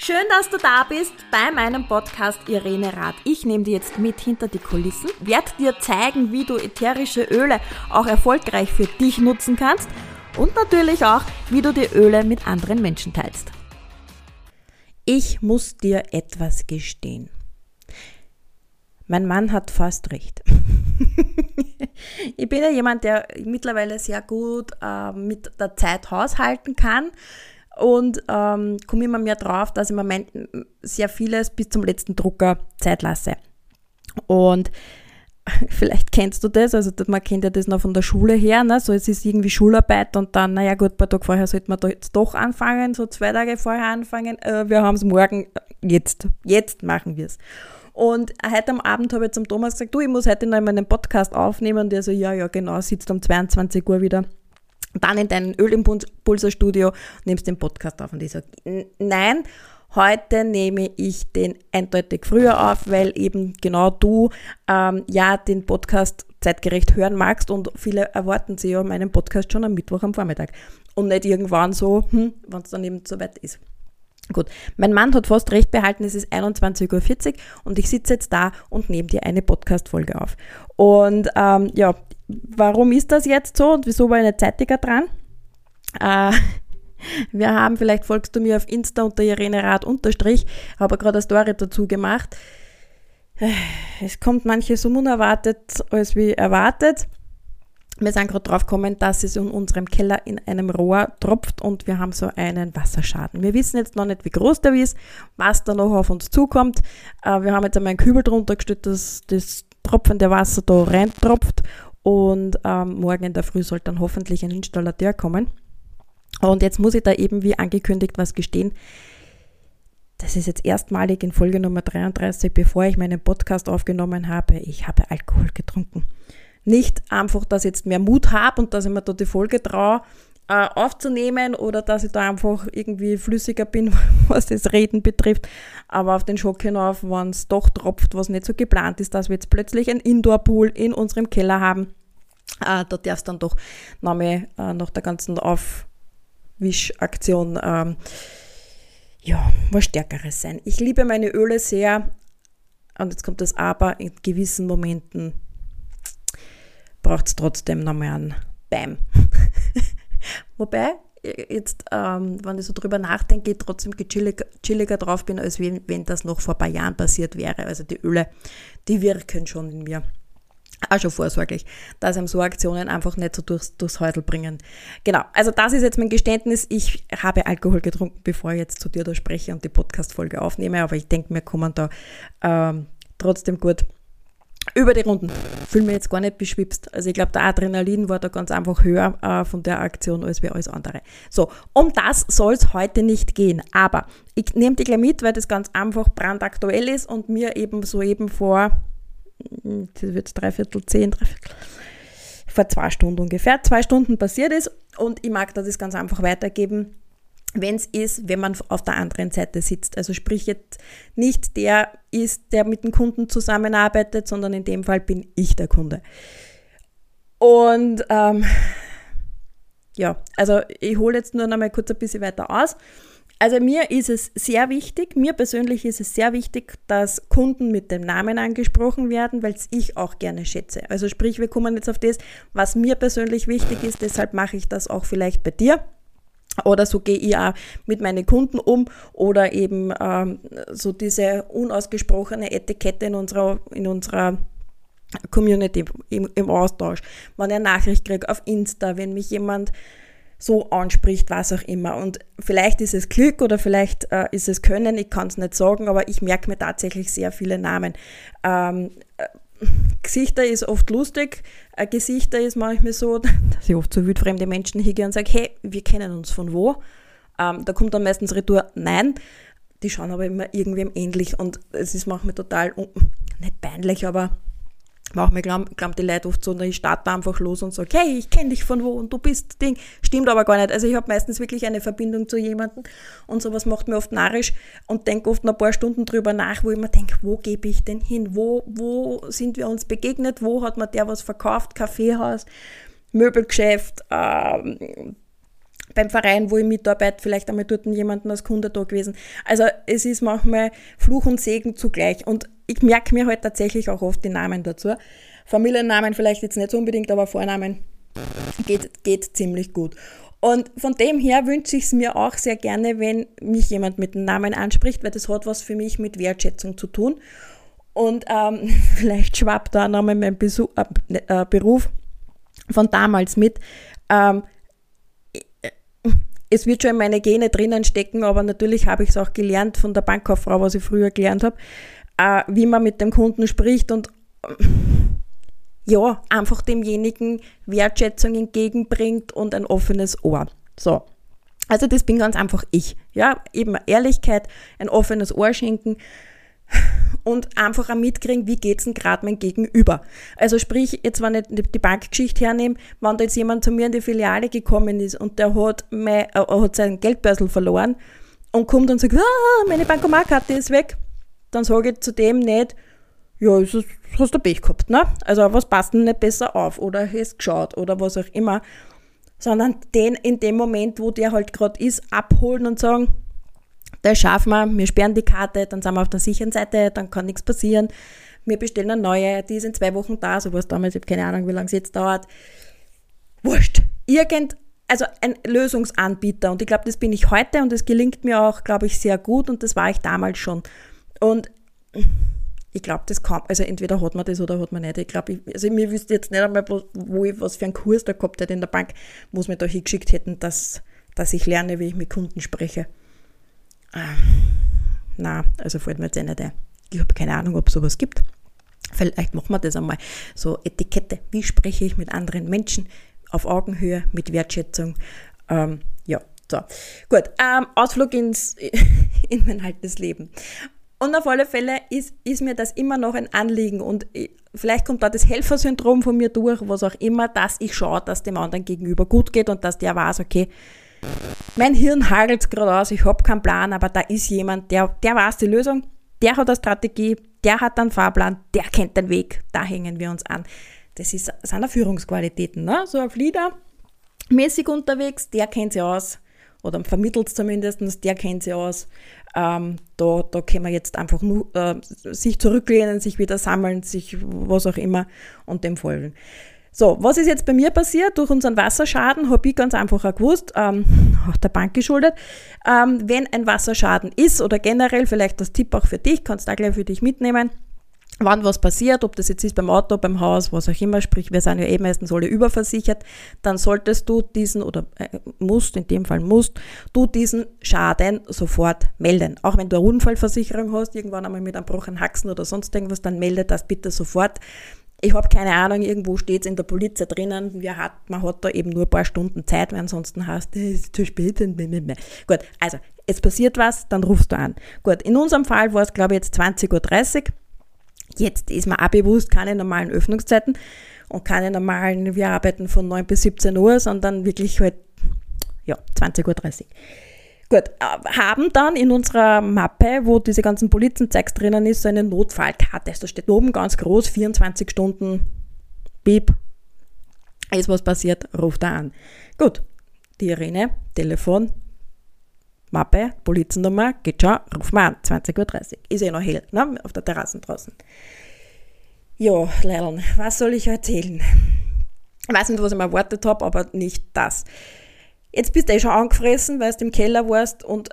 Schön, dass du da bist bei meinem Podcast Irene Rath. Ich nehme dir jetzt mit hinter die Kulissen, werde dir zeigen, wie du ätherische Öle auch erfolgreich für dich nutzen kannst und natürlich auch, wie du die Öle mit anderen Menschen teilst. Ich muss dir etwas gestehen. Mein Mann hat fast recht. Ich bin ja jemand, der mittlerweile sehr gut mit der Zeit haushalten kann. Und komme immer mehr drauf, dass ich im Moment sehr vieles bis zum letzten Drucker Zeit lasse. Und vielleicht kennst du das, also man kennt ja das noch von der Schule her, ne? So es ist irgendwie Schularbeit und dann, naja gut, ein paar Tage vorher sollte man da jetzt doch anfangen, so 2 Tage vorher anfangen, wir haben es morgen, jetzt machen wir es. Und heute am Abend habe ich zum Thomas gesagt, du, ich muss heute noch mal einen Podcast aufnehmen und der so, ja genau, sitzt um 22 Uhr wieder dann in dein Ölimpulser-Studio, nimmst den Podcast auf. Und ich sage, nein, heute nehme ich den eindeutig früher auf, weil eben genau du den Podcast zeitgerecht hören magst und viele erwarten sich ja meinen Podcast schon am Mittwoch am Vormittag und nicht irgendwann so, wenn es dann eben so weit ist. Gut, mein Mann hat fast recht behalten, es ist 21.40 Uhr und ich sitze jetzt da und nehme dir eine Podcast-Folge auf. Und warum ist das jetzt so und wieso war ich nicht zeitiger dran? Wir haben, vielleicht folgst du mir auf Insta unter Irene Rath _, habe gerade eine Story dazu gemacht. Es kommt manches so unerwartet als wie erwartet. Wir sind gerade drauf gekommen, dass es in unserem Keller in einem Rohr tropft und wir haben so einen Wasserschaden. Wir wissen jetzt noch nicht, wie groß der ist, was da noch auf uns zukommt. Wir haben jetzt einmal einen Kübel drunter gestellt, dass das tropfende Wasser da reintropft und morgen in der Früh soll dann hoffentlich ein Installateur kommen. Und jetzt muss ich da eben wie angekündigt was gestehen. Das ist jetzt erstmalig in Folge Nummer 33, bevor ich meinen Podcast aufgenommen habe. Ich habe Alkohol getrunken. Nicht einfach, dass ich jetzt mehr Mut habe und dass ich mir da die Folge traue, aufzunehmen oder dass ich da einfach irgendwie flüssiger bin, was das Reden betrifft. Aber auf den Schock hinauf, wenn es doch tropft, was nicht so geplant ist, dass wir jetzt plötzlich ein Indoor-Pool in unserem Keller haben, da darf es dann doch nach der ganzen Aufwischaktion was Stärkeres sein. Ich liebe meine Öle sehr und jetzt kommt das Aber, in gewissen Momenten braucht es trotzdem nochmal einen Bam. Wobei, jetzt, wenn ich so drüber nachdenke, ich trotzdem chilliger drauf bin, als wenn das noch vor ein paar Jahren passiert wäre. Also die Öle, die wirken schon in mir. Auch schon vorsorglich, dass einem so Aktionen einfach nicht so durchs Häusl bringen. Genau, also das ist jetzt mein Geständnis. Ich habe Alkohol getrunken, bevor ich jetzt zu dir da spreche und die Podcast-Folge aufnehme, aber ich denke, wir kommen da trotzdem gut über die Runden. Fühle mich jetzt gar nicht beschwipst. Also ich glaube, der Adrenalin war da ganz einfach höher von der Aktion als wie alles andere. So, um das soll es heute nicht gehen. Aber ich nehme dich gleich mit, weil das ganz einfach brandaktuell ist und mir eben soeben vor, das wird 9:45, vor 2 Stunden ungefähr, 2 Stunden passiert ist und ich mag das ganz einfach weitergeben, wenn es ist, wenn man auf der anderen Seite sitzt. Also sprich jetzt nicht der ist, der mit dem Kunden zusammenarbeitet, sondern in dem Fall bin ich der Kunde. Und also ich hole jetzt nur noch mal kurz ein bisschen weiter aus. Also mir persönlich ist es sehr wichtig, dass Kunden mit dem Namen angesprochen werden, weil es ich auch gerne schätze. Also sprich, wir kommen jetzt auf das, was mir persönlich wichtig ist, deshalb mache ich das auch vielleicht bei dir. Oder so gehe ich auch mit meinen Kunden um oder eben so diese unausgesprochene Etikette in unserer Community im Austausch. Wenn ich eine Nachricht kriege auf Insta, wenn mich jemand so anspricht, was auch immer. Und vielleicht ist es Glück oder vielleicht ist es Können, ich kann es nicht sagen, aber ich merke mir tatsächlich sehr viele Namen. Gesichter ist oft lustig, Gesichter ist manchmal so, dass ich oft so wildfremde Menschen hingehe und sage, hey, wir kennen uns von wo? Da kommt dann meistens Retour, nein, die schauen aber immer irgendwem ähnlich und es ist manchmal total, nicht peinlich, aber manchmal glauben die Leute oft so, ich starte einfach los und sage, hey, ich kenne dich von wo und du bist Ding. Stimmt aber gar nicht. Also ich habe meistens wirklich eine Verbindung zu jemandem und sowas macht mir oft narrisch und denke oft noch ein paar Stunden drüber nach, wo ich mir denke, wo gebe ich denn hin? Wo sind wir uns begegnet? Wo hat mir der was verkauft? Kaffeehaus, Möbelgeschäft, beim Verein, wo ich mitarbeite, vielleicht einmal dort jemanden als Kunde da gewesen. Also es ist manchmal Fluch und Segen zugleich. Und ich merke mir halt tatsächlich auch oft die Namen dazu. Familiennamen vielleicht jetzt nicht so unbedingt, aber Vornamen geht ziemlich gut. Und von dem her wünsche ich es mir auch sehr gerne, wenn mich jemand mit dem Namen anspricht, weil das hat was für mich mit Wertschätzung zu tun. Und vielleicht schwappt da nochmal mein Beruf von damals mit. Es wird schon in meine Gene drinnen stecken, aber natürlich habe ich es auch gelernt von der Bankkauffrau, was ich früher gelernt habe, wie man mit dem Kunden spricht und ja, einfach demjenigen Wertschätzung entgegenbringt und ein offenes Ohr. So, also das bin ganz einfach ich. Ja, eben Ehrlichkeit, ein offenes Ohr schenken und einfach auch mitkriegen, wie geht's denn gerade mein Gegenüber. Also sprich, jetzt wenn ich die Bankgeschichte hernehme, wenn da jetzt jemand zu mir in die Filiale gekommen ist und der hat seinen Geldbörsel verloren und kommt und sagt, meine Bankomatkarte ist weg, dann sage ich zu dem nicht, ja, hast du Pech gehabt, ne? Also was passt denn nicht besser auf oder hast geschaut oder was auch immer, sondern den in dem Moment, wo der halt gerade ist, abholen und sagen, das schaffen wir sperren die Karte, dann sind wir auf der sicheren Seite, dann kann nichts passieren, wir bestellen eine neue, die ist in 2 Wochen da, so was damals, ich habe keine Ahnung, wie lange es jetzt dauert. Wurscht. Also ein Lösungsanbieter und ich glaube, das bin ich heute und das gelingt mir auch, glaube ich, sehr gut und das war ich damals schon. Und ich glaube, das kann, also entweder hat man das oder hat man nicht. Ich glaube, mir wüsste jetzt nicht einmal, was für einen Kurs da gehabt hätte in der Bank, wo sie mir da hingeschickt hätten, dass ich lerne, wie ich mit Kunden spreche. Also fällt mir jetzt nicht ein. Ich habe keine Ahnung, ob es sowas gibt. Vielleicht machen wir das einmal. So Etikette, wie spreche ich mit anderen Menschen auf Augenhöhe, mit Wertschätzung. Ja, so. Gut, Ausflug in mein altes Leben. Und auf alle Fälle ist mir das immer noch ein Anliegen und vielleicht kommt da das Helfersyndrom von mir durch, was auch immer, dass ich schaue, dass dem anderen gegenüber gut geht und dass der weiß, okay, mein Hirn hagelt gerade aus, ich habe keinen Plan, aber da ist jemand, der weiß die Lösung, der hat eine Strategie, der hat einen Fahrplan, der kennt den Weg, da hängen wir uns an. Das sind auch Führungsqualitäten, ne? So ein Leader, mäßig unterwegs, der kennt sich aus, oder vermittelt zumindest, der kennt sich aus. Da können wir jetzt einfach nur sich zurücklehnen, sich wieder sammeln, sich was auch immer und dem folgen. So, was ist jetzt bei mir passiert? Durch unseren Wasserschaden habe ich ganz einfach auch gewusst, auch der Bank geschuldet, wenn ein Wasserschaden ist oder generell, vielleicht das Tipp auch für dich, kannst du auch gleich für dich mitnehmen, wann was passiert, ob das jetzt ist beim Auto, beim Haus, was auch immer, sprich, wir sind ja meistens alle überversichert, dann solltest du diesen musst du diesen Schaden sofort melden. Auch wenn du eine Unfallversicherung hast, irgendwann einmal mit einem gebrochenen Haxen oder sonst irgendwas, dann melde das bitte sofort. Ich habe keine Ahnung, irgendwo steht es in der Polizei drinnen, man hat da eben nur ein paar Stunden Zeit, weil ansonsten heißt es ist zu spät. Gut, also es passiert was, dann rufst du an. Gut, in unserem Fall war es, glaube ich, jetzt 20.30 Uhr. Jetzt ist mir auch bewusst, keine normalen Öffnungszeiten und keine normalen, wir arbeiten von 9 bis 17 Uhr, sondern wirklich halt, 20.30 Uhr. Gut, haben dann in unserer Mappe, wo diese ganzen Polizenzeugs drinnen ist, so eine Notfallkarte. Da steht oben ganz groß, 24 Stunden, Piep, ist was passiert, ruft er an. Gut, die Irene, Telefon, Mappe, Polizennummer, geht schon, ruf mal an, 20.30 Uhr. Ist noch hell, ne? Auf der Terrasse draußen. Ja, Leilon, was soll ich erzählen? Ich weiß nicht, was ich mir erwartet habe, aber nicht das. Jetzt bist du schon angefressen, weil du im Keller warst und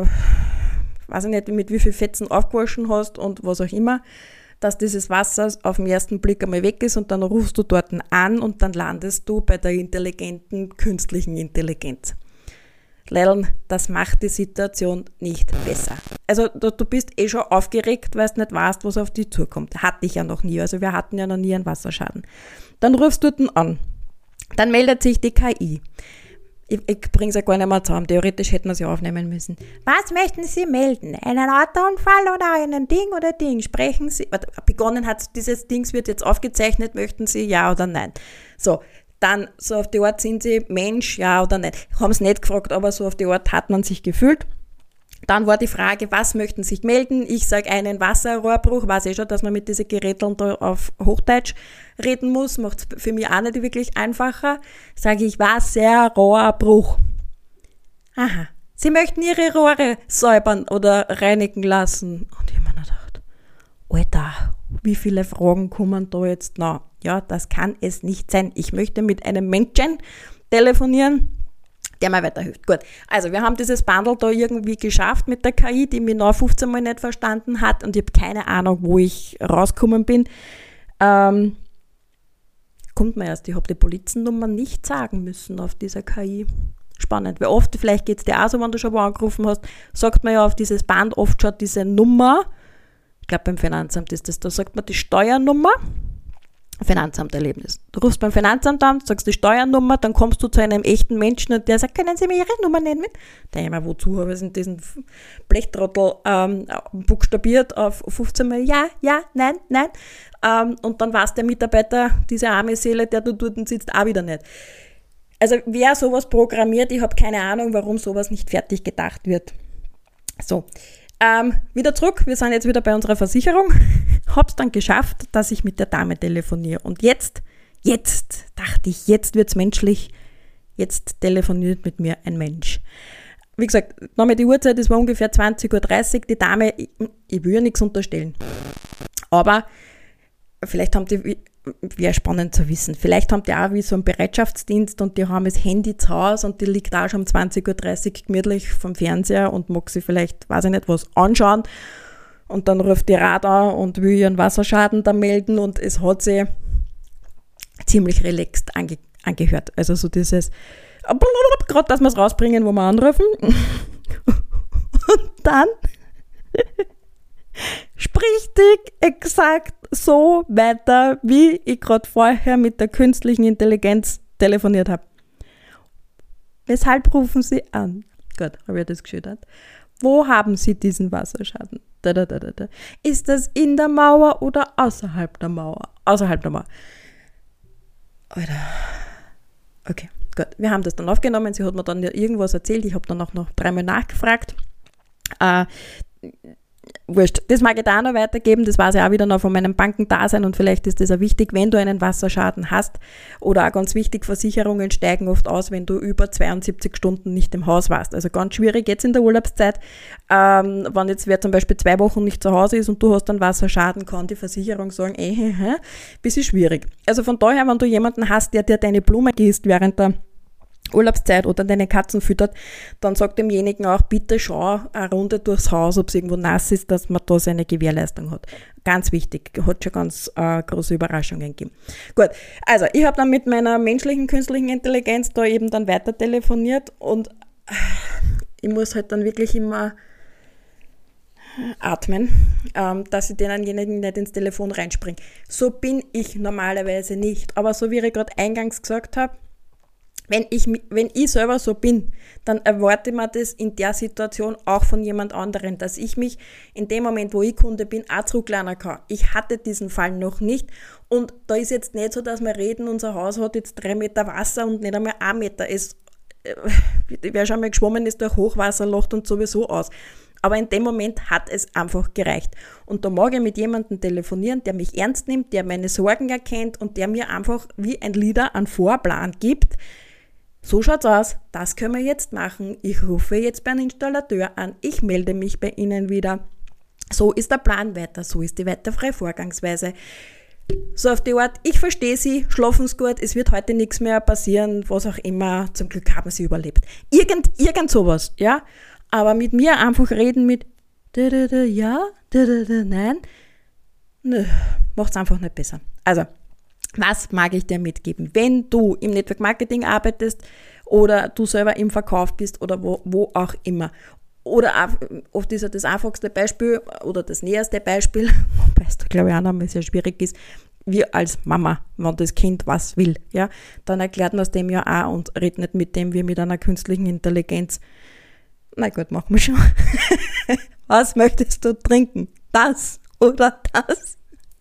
weiß ich nicht, mit wie viel Fetzen aufgewaschen hast und was auch immer, dass dieses Wasser auf den ersten Blick einmal weg ist und dann rufst du dort an und dann landest du bei der intelligenten künstlichen Intelligenz. Leider, das macht die Situation nicht besser. Also du bist schon aufgeregt, weil du nicht weißt, was auf dich zukommt. Hatte ich ja noch nie, also wir hatten ja noch nie einen Wasserschaden. Dann rufst du den an. Dann meldet sich die KI. Ich bringe es ja gar nicht mehr zusammen. Theoretisch hätten wir sie aufnehmen müssen. Was möchten Sie melden? Einen Autounfall oder einen Ding oder Ding? Sprechen Sie, begonnen hat, dieses Dings wird jetzt aufgezeichnet, möchten Sie ja oder nein? So, dann so auf die Art sind Sie Mensch, ja oder nein? Haben es nicht gefragt, aber so auf die Art hat man sich gefühlt. Dann war die Frage, was möchten Sie melden? Ich sage einen Wasserrohrbruch, weiß ich schon, dass man mit diesen Geräten da auf Hochdeutsch reden muss, macht es für mich auch nicht wirklich einfacher. Sage ich Wasserrohrbruch. Aha, Sie möchten Ihre Rohre säubern oder reinigen lassen. Und ich habe mir gedacht, Alter, wie viele Fragen kommen da jetzt noch? Ja, das kann es nicht sein. Ich möchte mit einem Menschen telefonieren, der mir weiterhilft. Gut, also wir haben dieses Bundle da irgendwie geschafft mit der KI, die mich noch 15 Mal nicht verstanden hat und ich habe keine Ahnung, wo ich rausgekommen bin. Kommt mir erst, ich habe die Polizennummer nicht sagen müssen auf dieser KI. Spannend, weil oft, vielleicht geht es dir auch so, wenn du schon wo angerufen hast, sagt man ja auf dieses Band oft schon diese Nummer, ich glaube beim Finanzamt ist das, da sagt man die Steuernummer, Finanzamt-Erlebnis. Du rufst beim Finanzamt an, sagst die Steuernummer, dann kommst du zu einem echten Menschen und der sagt, können Sie mir Ihre Nummer nennen? Da ich mir, wozu habe ich in diesen Blechtrottel buchstabiert auf 15 Mal, ja, nein. Und dann weiß der Mitarbeiter, diese arme Seele, der da dort sitzt, auch wieder nicht. Also wer sowas programmiert, ich habe keine Ahnung, warum sowas nicht fertig gedacht wird. So, wieder zurück, wir sind jetzt wieder bei unserer Versicherung. Hab's dann geschafft, dass ich mit der Dame telefoniere. Und jetzt dachte ich, jetzt wird's menschlich, jetzt telefoniert mit mir ein Mensch. Wie gesagt, nochmal die Uhrzeit, es war ungefähr 20:30 Uhr, die Dame, ich will ja nichts unterstellen. Aber vielleicht haben die, wäre spannend zu wissen, vielleicht haben die auch wie so einen Bereitschaftsdienst und die haben das Handy zu Hause und die liegt auch schon um 20:30 Uhr gemütlich vom Fernseher und mag sich vielleicht, weiß ich nicht, was anschauen und dann ruft die Rad an und will ihren Wasserschaden da melden und es hat sie ziemlich relaxed angehört. Also so dieses, gerade dass wir es rausbringen, wo wir anrufen und dann spricht die exakt so weiter, wie ich gerade vorher mit der künstlichen Intelligenz telefoniert habe. Weshalb rufen Sie an? Gut, habe ich das geschildert. Wo haben Sie diesen Wasserschaden? Ist das in der Mauer oder außerhalb der Mauer? Außerhalb der Mauer. Alter. Okay, gut. Wir haben das dann aufgenommen. Sie hat mir dann irgendwas erzählt. Ich habe dann auch noch 3-mal nachgefragt. Wurscht, das mag ich da auch noch weitergeben, das weiß ich auch wieder noch von meinem Bankendasein und vielleicht ist das auch wichtig, wenn du einen Wasserschaden hast oder auch ganz wichtig, Versicherungen steigen oft aus, wenn du über 72 Stunden nicht im Haus warst. Also ganz schwierig jetzt in der Urlaubszeit, wenn jetzt wer zum Beispiel 2 Wochen nicht zu Hause ist und du hast einen Wasserschaden, kann die Versicherung sagen, bisschen schwierig. Also von daher, wenn du jemanden hast, der dir deine Blume gießt während der Urlaubszeit oder deine Katzen füttert, dann sagt demjenigen auch, bitte schau eine Runde durchs Haus, ob es irgendwo nass ist, dass man da seine Gewährleistung hat. Ganz wichtig, hat schon ganz große Überraschungen gegeben. Gut, also ich habe dann mit meiner menschlichen künstlichen Intelligenz da eben dann weiter telefoniert und ich muss halt dann wirklich immer atmen, dass ich denjenigen nicht ins Telefon reinspringe. So bin ich normalerweise nicht, aber so wie ich gerade eingangs gesagt habe, wenn ich selber so bin, dann erwarte man das in der Situation auch von jemand anderem, dass ich mich in dem Moment, wo ich Kunde bin, auch zurücklernen kann. Ich hatte diesen Fall noch nicht und da ist jetzt nicht so, dass wir reden, unser Haus hat jetzt 3 Meter Wasser und nicht einmal 1 Meter. Wer schon mal geschwommen ist durch Hochwasser, lacht uns sowieso aus. Aber in dem Moment hat es einfach gereicht. Und da mag ich mit jemandem telefonieren, der mich ernst nimmt, der meine Sorgen erkennt und der mir einfach wie ein Leader einen Vorplan gibt. So schaut's aus, das können wir jetzt machen. Ich rufe jetzt beim Installateur an, ich melde mich bei Ihnen wieder. So ist der Plan weiter, so ist die weitere Vorgangsweise. So auf die Art, ich verstehe Sie, schlafen Sie gut, es wird heute nichts mehr passieren, was auch immer, zum Glück haben Sie überlebt. Irgend sowas, ja. Aber mit mir einfach reden mit ja, nein, nö, macht's einfach nicht besser. Also, was mag ich dir mitgeben? Wenn du im Network Marketing arbeitest oder du selber im Verkauf bist oder wo auch immer. Oder oft ist ja das einfachste Beispiel oder das näherste Beispiel, wobei es da glaube ich auch noch mal sehr schwierig ist, wir als Mama, wenn das Kind was will, ja, dann erklärt man es dem ja auch und redet nicht mit dem wie mit einer künstlichen Intelligenz. Na gut, machen wir schon. Was möchtest du trinken? Das oder das?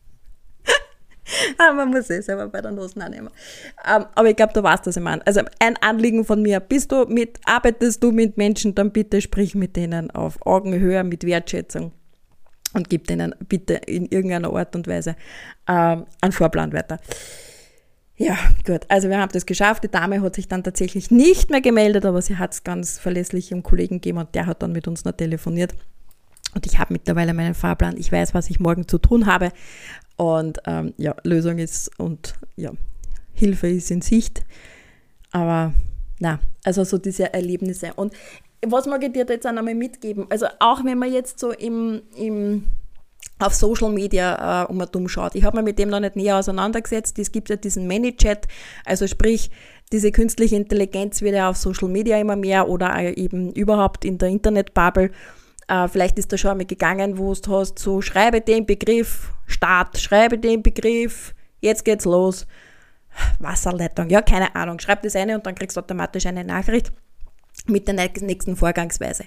Aber man muss es selber bei der Nase auch nehmen. Aber ich glaube, du weißt, was ich meine. Also ein Anliegen von mir, arbeitest du mit Menschen, dann bitte sprich mit denen auf Augenhöhe, mit Wertschätzung und gib denen bitte in irgendeiner Art und Weise einen Vorplan weiter. Ja, gut, also wir haben das geschafft. Die Dame hat sich dann tatsächlich nicht mehr gemeldet, aber sie hat es ganz verlässlich einem Kollegen gegeben und der hat dann mit uns noch telefoniert. Und ich habe mittlerweile meinen Fahrplan. Ich weiß, was ich morgen zu tun habe. Und Lösung ist und Hilfe ist in Sicht. Aber also so diese Erlebnisse. Und was mag ich dir jetzt auch nochmal mitgeben? Also auch wenn man jetzt so auf Social Media dumm schaut. Ich habe mir mit dem noch nicht näher auseinandergesetzt. Es gibt ja diesen ManyChat, also sprich, diese künstliche Intelligenz wird ja auf Social Media immer mehr oder eben überhaupt in der Internetbubble. Vielleicht ist da schon einmal gegangen, wo du hast, so schreibe den Begriff Start, schreibe den Begriff, jetzt geht's los, Wasserleitung, ja, keine Ahnung, schreib das eine und dann kriegst du automatisch eine Nachricht mit der nächsten Vorgangsweise.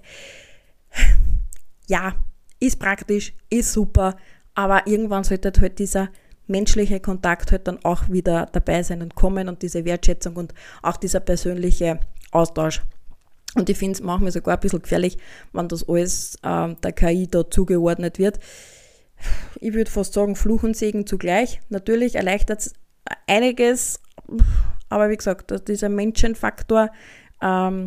Ja, ist praktisch, ist super, aber irgendwann sollte halt dieser menschliche Kontakt halt dann auch wieder dabei sein und kommen und diese Wertschätzung und auch dieser persönliche Austausch. Und ich finde es manchmal sogar ein bisschen gefährlich, wenn das alles der KI da zugeordnet wird. Ich würde fast sagen, Fluch und Segen zugleich. Natürlich erleichtert es einiges, aber wie gesagt, dieser Menschenfaktor, also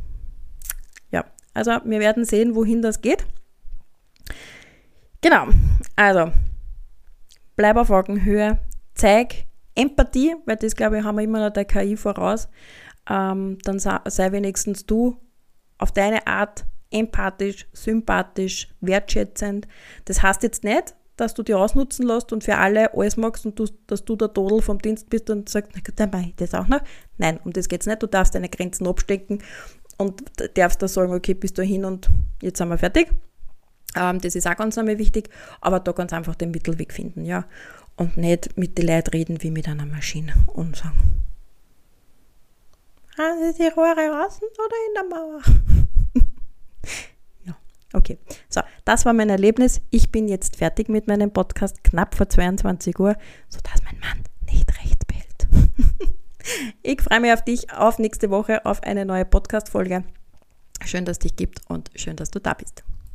wir werden sehen, wohin das geht. Genau, also bleib auf Augenhöhe, zeig Empathie, weil das, glaube ich, haben wir immer noch der KI voraus. Dann sei wenigstens du auf deine Art empathisch, sympathisch, wertschätzend. Das heißt jetzt nicht, dass du dich ausnutzen lässt und für alle alles magst und dass du der Todel vom Dienst bist und sagst, na gut, dann mache ich das auch noch. Nein, um das geht es nicht. Du darfst deine Grenzen abstecken und darfst da sagen, okay, bis dahin und jetzt sind wir fertig. Das ist auch ganz einmal wichtig, aber da ganz einfach den Mittelweg finden, ja. Und nicht mit den Leuten reden wie mit einer Maschine und sagen, haben Sie die Rohre außen oder in der Mauer? Ja, okay. So, das war mein Erlebnis. Ich bin jetzt fertig mit meinem Podcast, knapp vor 22 Uhr, sodass mein Mann nicht rechts behält. Ich freue mich auf dich, auf nächste Woche, auf eine neue Podcast-Folge. Schön, dass es dich gibt und schön, dass du da bist.